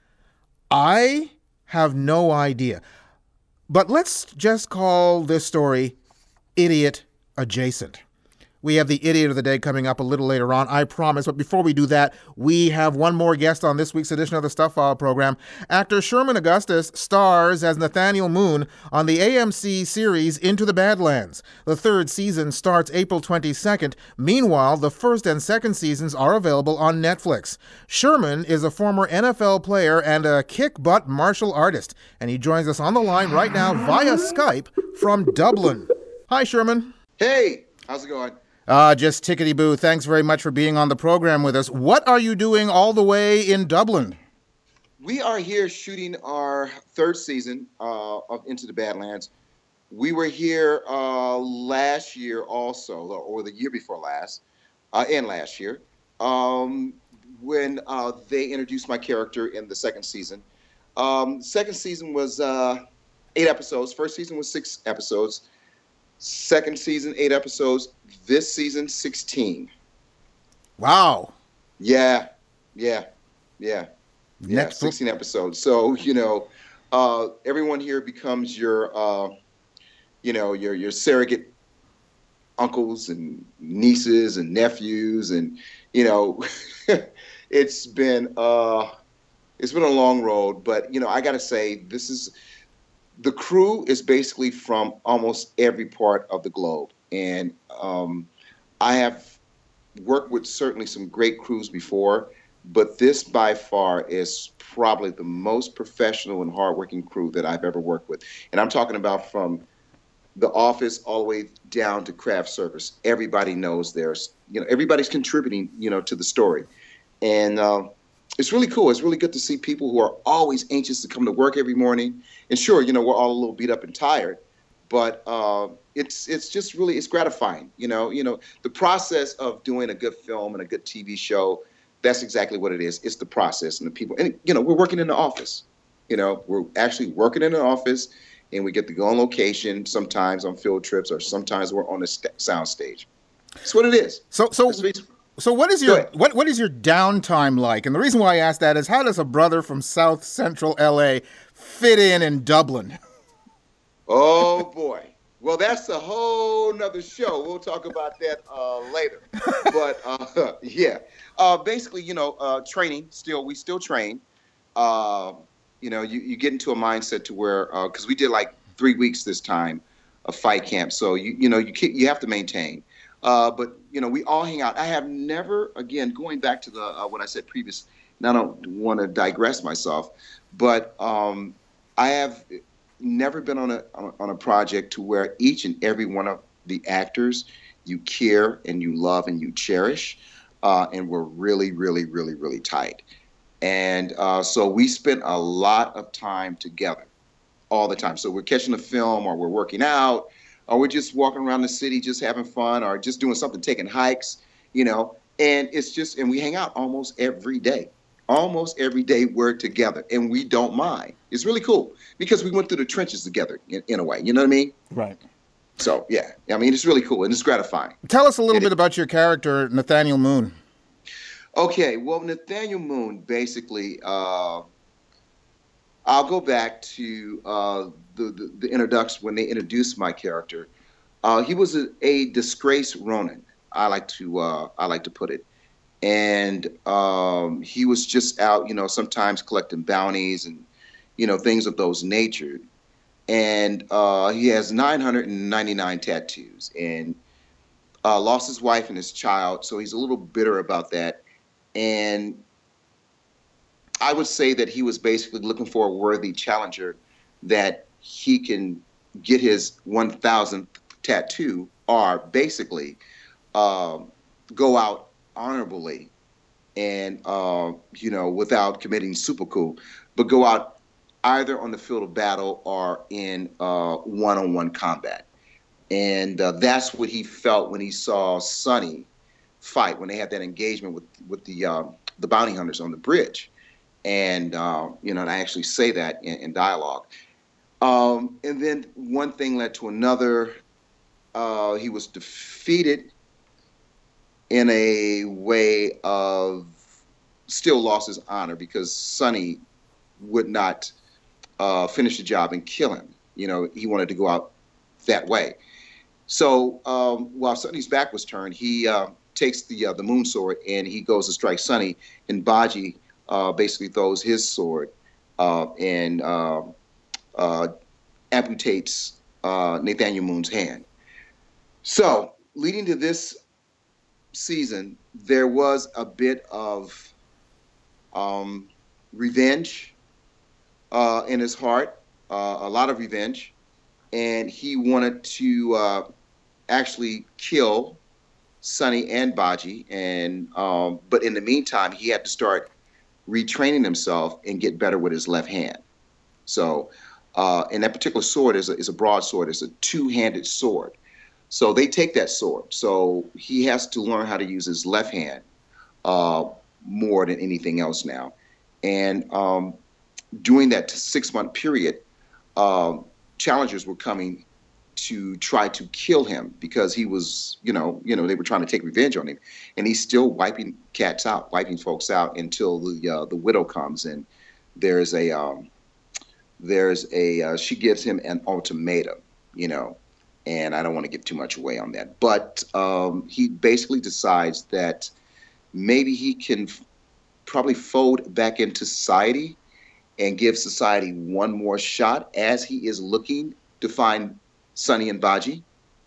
I have no idea. But let's just call this story idiot adjacent. We have the Idiot of the Day coming up a little later on, I promise. But before we do that, we have one more guest on this week's edition of the Stuff File program. Actor Sherman Augustus stars as Nathaniel Moon on the A M C series Into the Badlands. The third season starts April twenty-second. Meanwhile, the first and second seasons are available on Netflix. Sherman is a former N F L player and a kick-butt martial artist, and he joins us on the line right now via Skype from Dublin. Hi, Sherman. Hey, how's it going? Uh, just tickety-boo. Thanks very much for being on the program with us. What are you doing all the way in Dublin? We are here shooting our third season uh, of Into the Badlands. We were here uh, last year also, or the year before last, uh, and last year, um, when uh, they introduced my character in the second season. Um, second season was uh, eight episodes. First season was six episodes. Second season, eight episodes. This season, sixteen. Wow. Yeah, yeah, yeah. Yeah, Next sixteen episodes. So, you know, uh, everyone here becomes your, uh, you know, your your surrogate uncles and nieces and nephews. And, you know, it's been uh, it's been a long road. But, you know, I got to say, this is... The crew is basically from almost every part of the globe. And um, I have worked with certainly some great crews before, but this by far is probably the most professional and hardworking crew that I've ever worked with. And I'm talking about from the office all the way down to craft service. Everybody knows there's, you know, everybody's contributing, you know, to the story. And uh, it's really cool. It's really good to see people who are always anxious to come to work every morning. And sure, you know, we're all a little beat up and tired, but uh, it's it's just really, it's gratifying. You know, you know, the process of doing a good film and a good T V show, that's exactly what it is. It's the process and the people. And, you know, we're working in the office. You know, we're actually working in an office, and we get to go on location sometimes on field trips, or sometimes we're on a st- sound stage. That's what it is. So, so, so what is your what what is your downtime like? And the reason why I ask that is, how does a brother from South Central L A fit in in Dublin? Oh boy. Well, that's a whole nother show. We'll talk about that uh, later. But uh, yeah, uh, basically, you know, uh, training. Still, we still train. Uh, you know, you, you get into a mindset to where, because uh, we did like three weeks this time of fight camp. So you you know you you have to maintain. Uh, but you know, we all hang out. I have never, again, going back to the uh, what I said previous. And I don't want to digress myself, but um, I have never been on a on a project to where each and every one of the actors you care and you love and you cherish, uh, and we're really, really, really, really tight. And uh, so we spent a lot of time together all the time. So we're catching a film, or we're working out, or we're just walking around the city, just having fun, or just doing something, taking hikes, you know. And it's just, and we hang out almost every day. Almost every day we're together, and we don't mind. It's really cool because we went through the trenches together in, in a way. You know what I mean? Right. So, yeah, I mean, it's really cool, and it's gratifying. Tell us a little and bit it, about your character, Nathaniel Moon. Okay, well, Nathaniel Moon, basically, uh, I'll go back to uh, the, the, the introduction when they introduced my character. Uh, he was a, a disgraced Ronin, I like to uh, I like to put it. And um, he was just out, you know, sometimes collecting bounties and, you know, things of those nature. And uh, he has nine hundred ninety-nine tattoos and uh, lost his wife and his child. So he's a little bitter about that. And I would say that he was basically looking for a worthy challenger that he can get his one thousandth tattoo, or basically uh, go out honorably and, uh, you know, without committing seppuku, but go out either on the field of battle or in uh, one-on-one combat. And uh, that's what he felt when he saw Sonny fight, when they had that engagement with, with the, uh, the bounty hunters on the bridge. And, uh, you know, and I actually say that in, in dialogue. Um, and then one thing led to another. Uh, he was defeated in a way of still lost his honor because Sonny would not uh, finish the job and kill him. You know, he wanted to go out that way. So um, while Sonny's back was turned, he uh, takes the uh, the moon sword and he goes to strike Sonny, and Baji uh, basically throws his sword uh, and uh, uh, amputates uh, Nathaniel Moon's hand. So leading to this season, there was a bit of um, revenge uh, in his heart, uh, a lot of revenge, and he wanted to uh, actually kill Sonny and Baji. And um, but in the meantime, he had to start retraining himself and get better with his left hand. So, uh, and that particular sword is a, is a broadsword. It's a two-handed sword. So they take that sword. So he has to learn how to use his left hand uh, more than anything else now. And um, during that six-month period, uh, challengers were coming to try to kill him because he was, you know, you know, they were trying to take revenge on him, and he's still wiping cats out, wiping folks out until the uh, the widow comes, and there's a um, there's a uh, she gives him an ultimatum, you know. And I don't want to give too much away on that. But um, he basically decides that maybe he can f- probably fold back into society and give society one more shot as he is looking to find Sonny and Baji,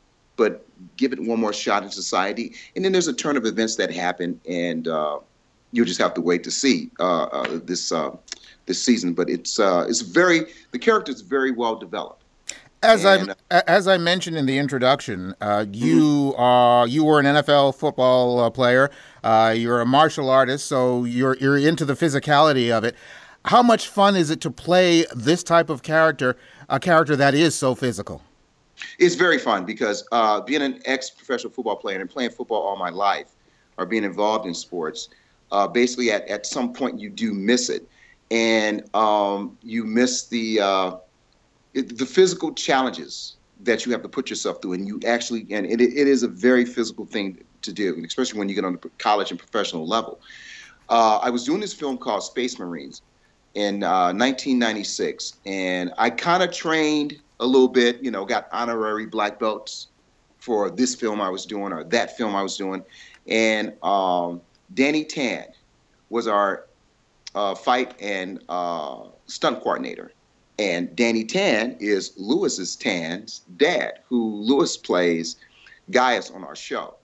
but give it one more shot in society. And then there's a turn of events that happen, and uh, you'll just have to wait to see uh, uh, this uh, this season. But it's uh, it's very the character is very well developed. As and, I as I mentioned in the introduction, uh, you are uh, you were an N F L football uh, player. Uh, you're a martial artist, so you're you're into the physicality of it. How much fun is it to play this type of character, a character that is so physical? It's very fun because uh, being an ex-professional football player and playing football all my life, or being involved in sports, uh, basically at, at some point you do miss it, and um, you miss the. Uh, It, the physical challenges that you have to put yourself through, and you actually, and it, it is a very physical thing to do, and especially when you get on the college and professional level. Uh, I was doing this film called Space Marines in uh, nineteen ninety-six, and I kind of trained a little bit, you know, got honorary black belts for this film I was doing or that film I was doing, and um, Danny Tan was our uh, fight and uh, stunt coordinator. And Danny Tan is Lewis's Tan's dad, who Lewis plays Gaius on our show.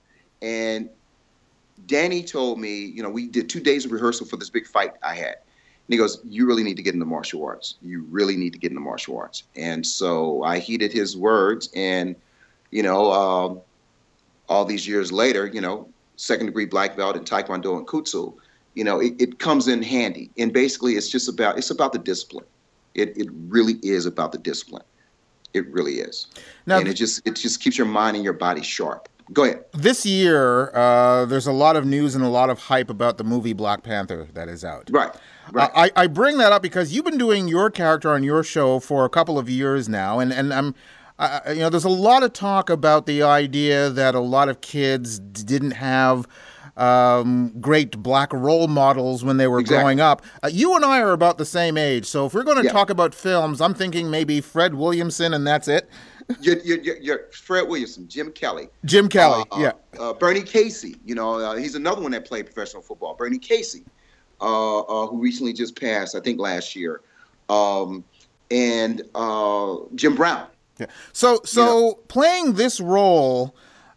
And Danny told me, you know, we did two days of rehearsal for this big fight I had. And he goes, you really need to get into martial arts. You really need to get into martial arts. And so I heeded his words. And, you know, um, all these years later, you know, second degree black belt in Taekwondo and Kutsu, you know, it, it comes in handy. And basically it's just about, it's about the discipline. It it really is about the discipline. It really is. Now, and it just it just keeps your mind and your body sharp. Go ahead. This year, uh, there's a lot of news and a lot of hype about the movie Black Panther that is out. Right. Right. Uh, I, I bring that up because you've been doing your character on your show for a couple of years now, and and I'm, uh, you know, there's a lot of talk about the idea that a lot of kids didn't have um, great black role models when they were exactly. growing up. Uh, you and I are about the same age, so if we're going to yeah. talk about films, I'm thinking maybe Fred Williamson, and that's it. You're, you're, you're Fred Williamson, Jim Kelly. Jim Kelly, uh, yeah. Uh, Bernie Casey, you know, uh, he's another one that played professional football. Bernie Casey, uh, uh, who recently just passed, I think last year. Um, and uh, Jim Brown. Yeah. So, so you know? playing this role,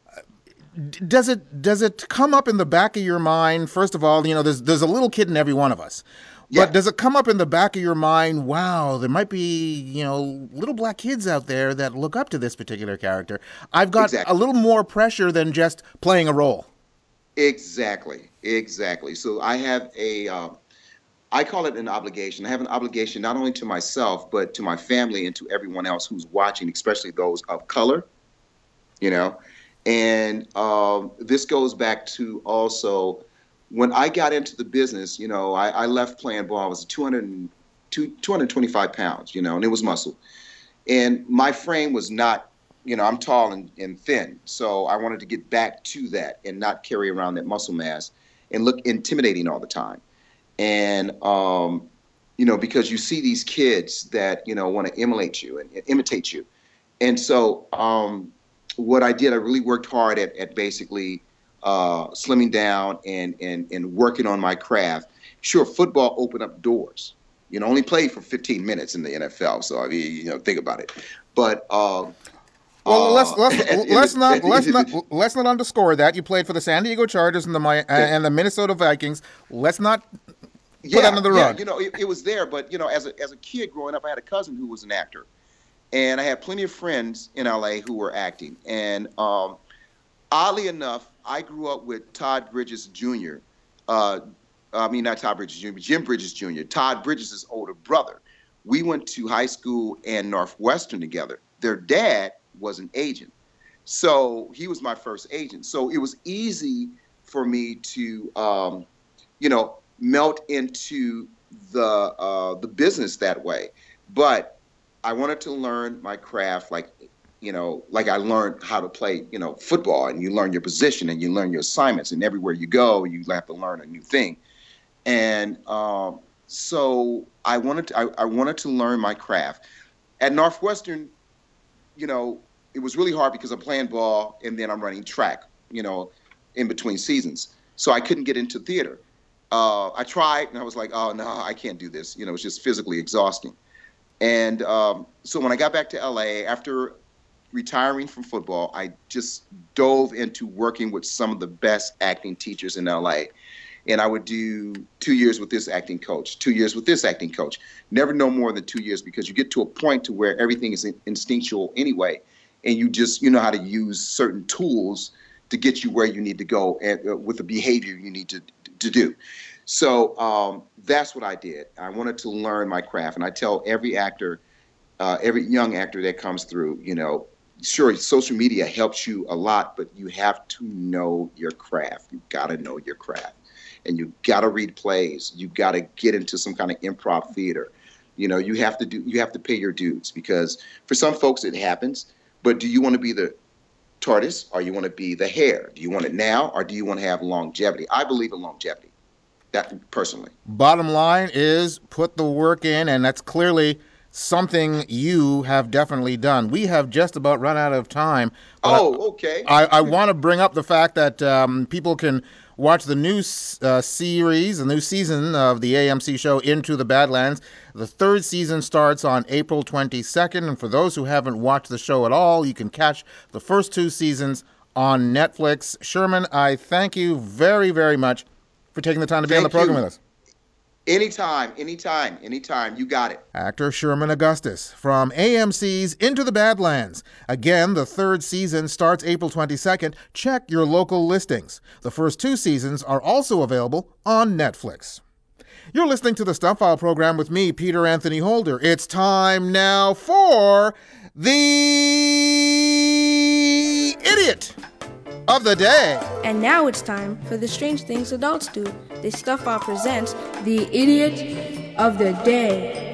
does it does it come up in the back of your mind? First of all, you know, there's there's a little kid in every one of us. Yeah. But does it come up in the back of your mind, wow, there might be, you know, little black kids out there that look up to this particular character. I've got exactly. a little more pressure than just playing a role. Exactly. Exactly. So I have a, uh, I call it an obligation. I have an obligation not only to myself, but to my family and to everyone else who's watching, especially those of color, you know. And um, this goes back to also, when I got into the business, you know, I, I left playing ball. I was two hundred, two hundred twenty-five pounds, you know, and it was muscle. And my frame was not, you know, I'm tall and, and thin. So I wanted to get back to that and not carry around that muscle mass and look intimidating all the time. And, um, you know, because you see these kids that, you know, want to emulate you and, and imitate you. And so um, what I did, I really worked hard at, at basically Uh, slimming down and, and, and working on my craft. Sure, football opened up doors. You know, only played for fifteen minutes in the N F L. So, I mean, you know, think about it. But, uh, well, uh, let's, let's, let's, not, let's, not, let's not underscore that. You played for the San Diego Chargers and the, uh, and the Minnesota Vikings. Let's not put yeah, that under the yeah, rug. You know, it, it was there. But, you know, as a, as a kid growing up, I had a cousin who was an actor. And I had plenty of friends in L A who were acting. And um, oddly enough, I grew up with Todd Bridges Junior Uh, I mean, not Todd Bridges Junior, but Jim Bridges Junior Todd Bridges' older brother. We went to high school and Northwestern together. Their dad was an agent. So he was my first agent. So it was easy for me to, um, you know, melt into the uh, the business that way. But I wanted to learn my craft like you know, like I learned how to play, you know, football, and you learn your position and you learn your assignments, and everywhere you go, you have to learn a new thing. And um, so I wanted to, I, I wanted to learn my craft. At Northwestern, you know, it was really hard because I'm playing ball and then I'm running track, you know, in between seasons. So I couldn't get into theater. Uh, I tried and I was like, oh, no, I can't do this. You know, it's just physically exhausting. And um, so when I got back to L A after retiring from football, I just dove into working with some of the best acting teachers in L A. And I would do two years with this acting coach, two years with this acting coach. Never no more than two years because you get to a point to where everything is instinctual anyway. And you just, you know how to use certain tools to get you where you need to go and uh, with the behavior you need to to do. So um, that's what I did. I wanted to learn my craft. And I tell every actor, uh, every young actor that comes through, you know, sure, social media helps you a lot, but you have to know your craft. You got to know your craft. And you got to read plays. You got to get into some kind of improv theater. You know, you have to do, you have to pay your dues because for some folks it happens, but do you want to be the tortoise or you want to be the hare? Do you want it now or do you want to have longevity? I believe in longevity, that personally. Bottom line is put the work in, and that's clearly something you have definitely done. We have just about run out of time. Oh, okay. I, I want to bring up the fact that um, people can watch the new uh, series, the new season of the A M C show Into the Badlands. The third season starts on April twenty-second, and for those who haven't watched the show at all, you can catch the first two seasons on Netflix. Sherman, I thank you very, very much for taking the time to be Thank on the program you. with us. Anytime, anytime, anytime. You got it. Actor Sherman Augustus from A M C's Into the Badlands. Again, the third season starts April twenty-second. Check your local listings. The first two seasons are also available on Netflix. You're listening to the Stuff File program with me, Peter Anthony Holder. It's time now for the Idiot of the Day. And now it's time for the Strange Things Adults Do. The Stuff File presents the Idiot of the Day.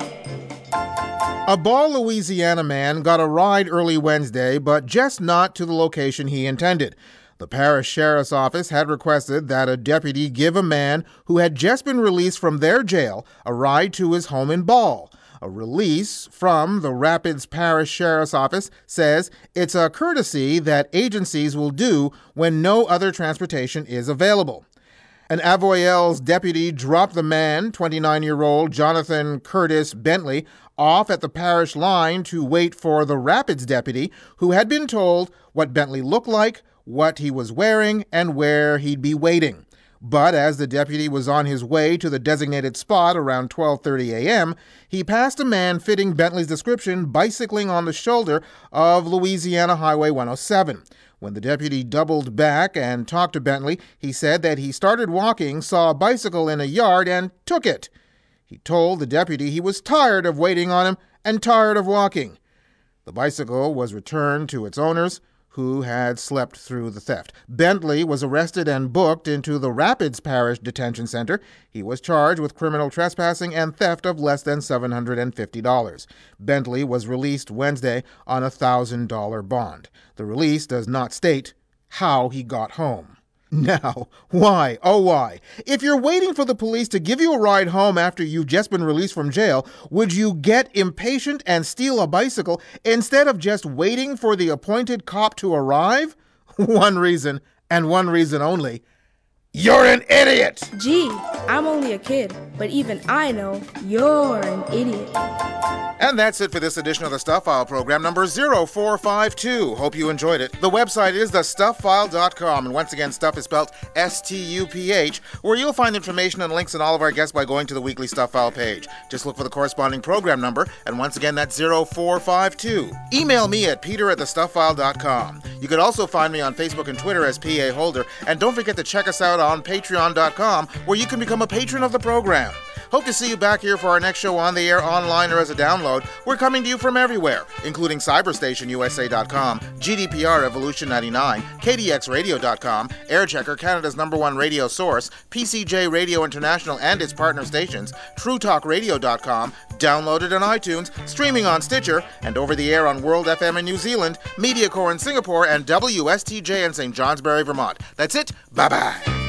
A Ball, Louisiana man got a ride early Wednesday, but just not to the location he intended. The parish sheriff's office had requested that a deputy give a man who had just been released from their jail a ride to his home in Ball. A release from the Rapids Parish Sheriff's Office says it's a courtesy that agencies will do when no other transportation is available. An Avoyelles deputy dropped the man, twenty-nine-year-old Jonathan Curtis Bentley, off at the parish line to wait for the Rapids deputy, who had been told what Bentley looked like, what he was wearing, and where he'd be waiting. But as the deputy was on his way to the designated spot around twelve thirty a.m., he passed a man fitting Bentley's description bicycling on the shoulder of Louisiana Highway one oh seven. When the deputy doubled back and talked to Bentley, he said that he started walking, saw a bicycle in a yard, and took it. He told the deputy he was tired of waiting on him and tired of walking. The bicycle was returned to its owners, who had slept through the theft. Bentley was arrested and booked into the Rapids Parish Detention Center. He was charged with criminal trespassing and theft of less than seven hundred fifty dollars. Bentley was released Wednesday on a one thousand dollars bond. The release does not state how he got home. Now, why, oh why, if you're waiting for the police to give you a ride home after you've just been released from jail, would you get impatient and steal a bicycle instead of just waiting for the appointed cop to arrive? One reason, and one reason only. You're an idiot! Gee, I'm only a kid, but even I know you're an idiot. And that's it for this edition of the Stuff File program, number zero four five two. Hope you enjoyed it. The website is the stuff file dot com, and once again, stuff is spelled S T U P H, where you'll find information and links on all of our guests by going to the weekly Stuff File page. Just look for the corresponding program number, and once again, that's zero four five two. Email me at peter at the stuff file dot com. You can also find me on Facebook and Twitter as P A Holder, and don't forget to check us out on patreon dot com, where you can become a patron of the program. Hope to see you back here for our next show on the air, online, or as a download. We're coming to you from everywhere, including cyberstation U S A dot com, G D P R Evolution ninety-nine, K D X radio dot com, Airchecker, Canada's number one radio source, P C J Radio International and its partner stations, true talk radio dot com, downloaded on iTunes, streaming on Stitcher, and over the air on World F M in New Zealand, MediaCore in Singapore, and W S T J in Saint Johnsbury, Vermont. That's it. Bye-bye.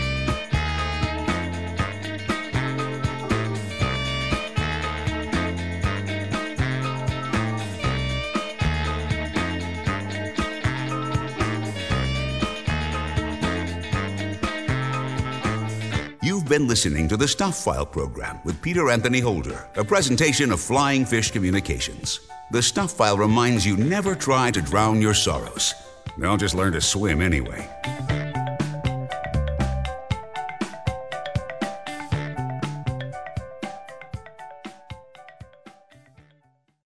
You've been listening to the Stuff File program with Peter Anthony Holder, a presentation of Flying Fish Communications. The Stuff File reminds you never try to drown your sorrows. They'll just learn to swim anyway.